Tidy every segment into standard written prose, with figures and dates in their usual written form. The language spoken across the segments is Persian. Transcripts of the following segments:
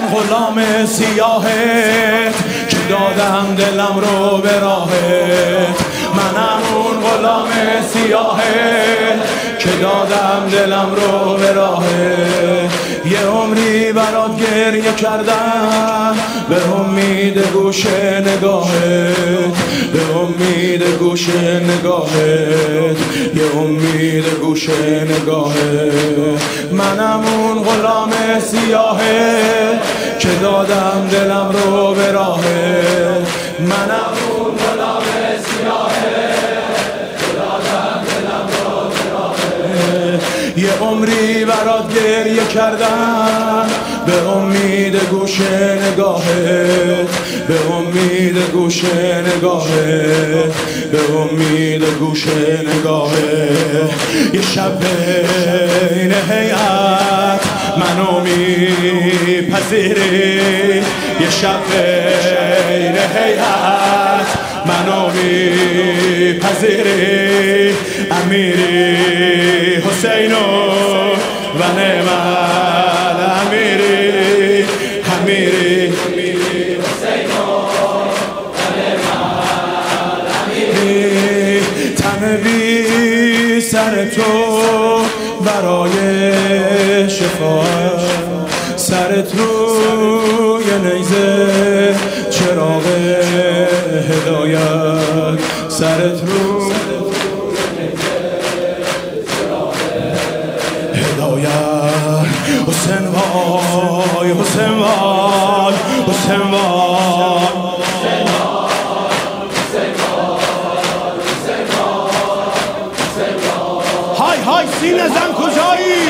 غلام سیاهت که دادم دلم رو به راهت. منم اون غلام سیاهت که دادم دلم رو به راهت. یه عمری برات گریه کردم به امید گوش نگاهت، به امید گوش نگاهت، یه امید گوش نگاهت. منم اون غلام سیاهت که دادم دلم رو به راهت. منم اون غلام سیاهت که دادم دلم رو به راهت. یه عمری برات گریه کردم به امید گوش نگاهت، به امید گوش نگاهت، به امید گوش نگاهت. یه شب بین هیئت منو میپذیری، یه شب بین هیئت منو میپذیری. امیری حسینو و نعم امیری، امیری حسینو و نعم امیری. تن بی سر تو برای شفاعت، سرت روی نیزه چراغ هدایت، سرت روی هدایت. حسین وای حسین وای حسین وای های های سینه زن کجایی؟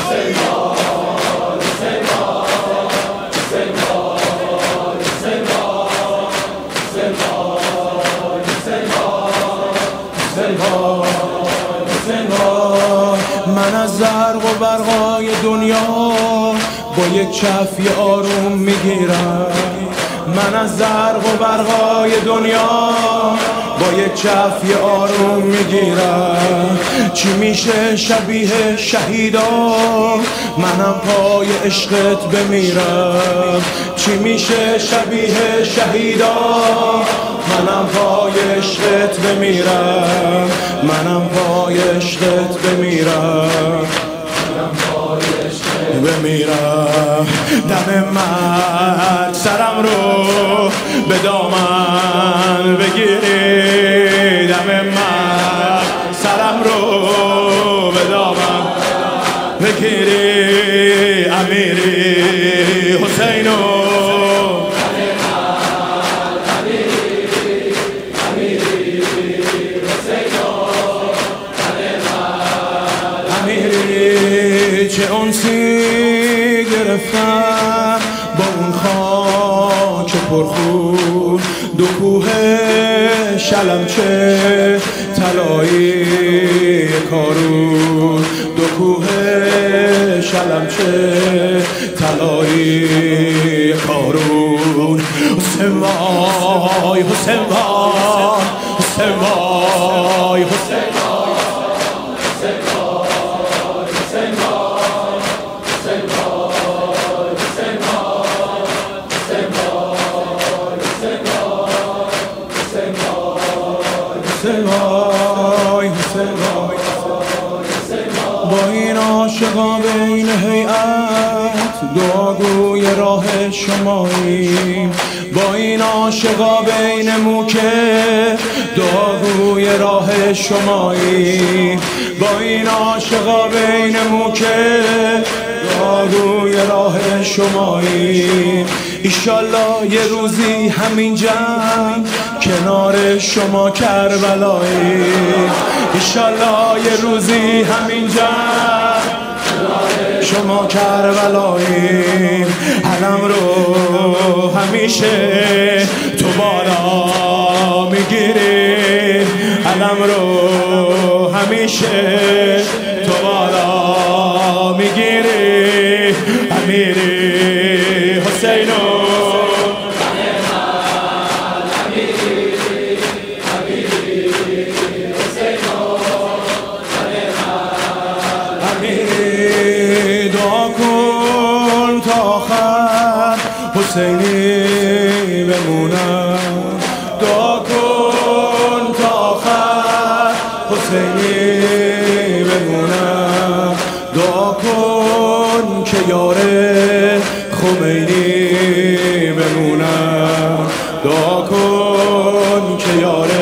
من از زرق و برقای دنیا با یک کف یه آروم میگیرم. من از زرق و برقای دنیا با یک کف یه آروم میگیرم. چی میشه شبیه شهیدا منم پای عشقت بمیرم. چی میشه شبیه شهیدا منم پای عشقت بمیرم. منم پای عشقت بمیرم، بمیرم. دم مرگ سرم رو به دامن بگیری، دم مرگ سرم رو به دامن بگیری. امیری حسینو چه انسی گرفتم با اون خاک پرخون. دو کوه شلمچه طلایی کارون، دو کوه شلمچه طلایی کارون. حسین وای حسین وای حسین وای حسین با این عاشقا بین هیئت دعاگوی راه شماییم. با این عاشقا بین موکه دعاگوی راه شماییم. با این عاشقا بین موکه دعاگوی راه شماییم. ایشالله یه روزی همین جمع کنار شما کربلایی. ایشالله یه روزی همین جمع کنار شما کربلایی. علم رو همیشه تو بالا میگیری، علم رو همیشه تو بالا میگیری. امیری حسینو دعا کن تا آخر حسینی بمونم. دعا کن تا آخر حسینی بمونم. دعا کن که یار خمینی بمونم. دعا کن که یار